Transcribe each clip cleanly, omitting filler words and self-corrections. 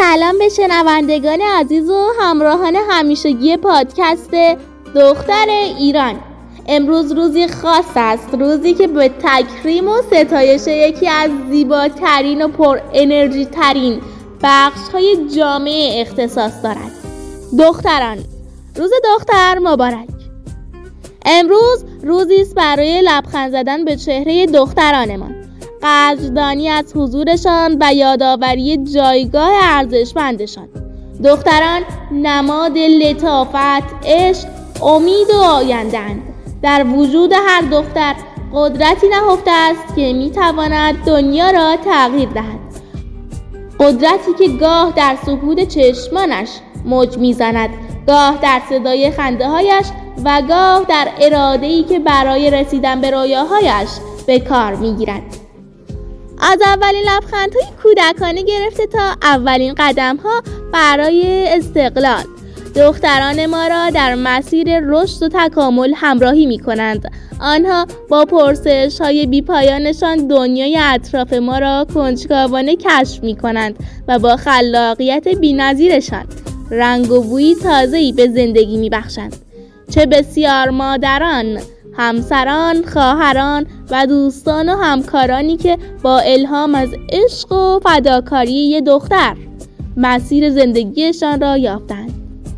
سلام به شنوندگان عزیز و همراهان همیشگی پادکست دختر ایران. امروز روزی خاص است، روزی که به تکریم و ستایش یکی از زیباترین و پر انرژی ترین بخش‌های جامعه اختصاص دارد. دختران، روز دختر مبارک. امروز روزی است برای لبخند زدن به چهره دخترانمان، قدردانی از حضورشان و یادآوری جایگاه ارزشمندشان. دختران نماد لطافت، عشق، امید و آینده‌اند. در وجود هر دختر قدرتی نهفته است که میتواند دنیا را تغییر دهد. قدرتی که گاه در سکوت چشمانش موج میزند، گاه در صدای خنده‌هایش و گاه در اراده‌ای که برای رسیدن به رویاهایش به کار میگیرد. از اولین لبخندهای کودکانه گرفته تا اولین قدم‌ها برای استقلال، دختران ما را در مسیر رشد و تکامل همراهی می‌کنند. آنها با پرسش‌های بی‌پایانشان دنیای اطراف ما را کنجکاوانه کشف می‌کنند و با خلاقیت بی‌نظیرشان رنگ و بویی تازه‌ای به زندگی می‌بخشند. چه بسیار مادران، همسران، خواهران و دوستان و همکارانی که با الهام از عشق و فداکاری یک دختر مسیر زندگیشان را یافتند.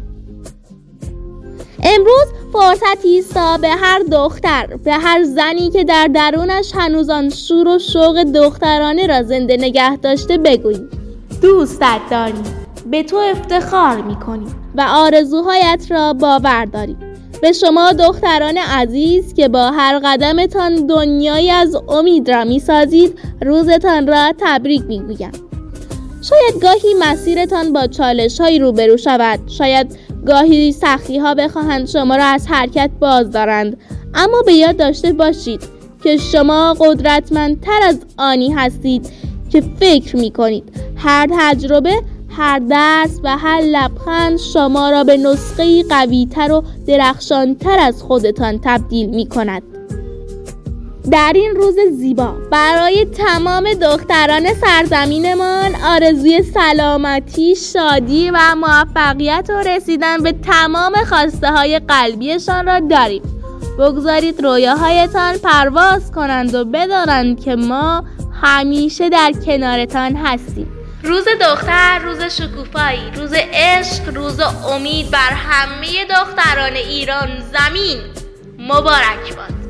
امروز فرصتی است تا به هر دختر، به هر زنی که در درونش هنوز آن شور و شوق دخترانه را زنده نگه داشته بگوییم: دوستت داریم، به تو افتخار می‌کنیم و آرزوهایت را باور داریم. به شما دختران عزیز که با هر قدمتان دنیایی از امید را می‌سازید، روزتان را تبریک می‌گویم. شاید گاهی مسیرتان با چالش‌هایی روبرو شود، شاید گاهی سختی‌ها بخواهند شما را از حرکت باز دارند، اما به یاد داشته باشید که شما قدرتمندتر از آنی هستید که فکر می‌کنید. هر تجربه، هر درس و هر لبخند شما را به نسخه‌ای قوی‌تر و درخشان‌تر از خودتان تبدیل می‌کند. در این روز زیبا برای تمام دختران سرزمینمان آرزوی سلامتی، شادی و موفقیت و رسیدن به تمام خواسته‌های قلبیشان را داریم. بگذارید رویاهایتان پرواز کنند و بدانند که ما همیشه در کنارتان هستیم. روز دختر، روز شکوفایی، روز عشق، روز امید بر همه دختران ایران زمین مبارک باد.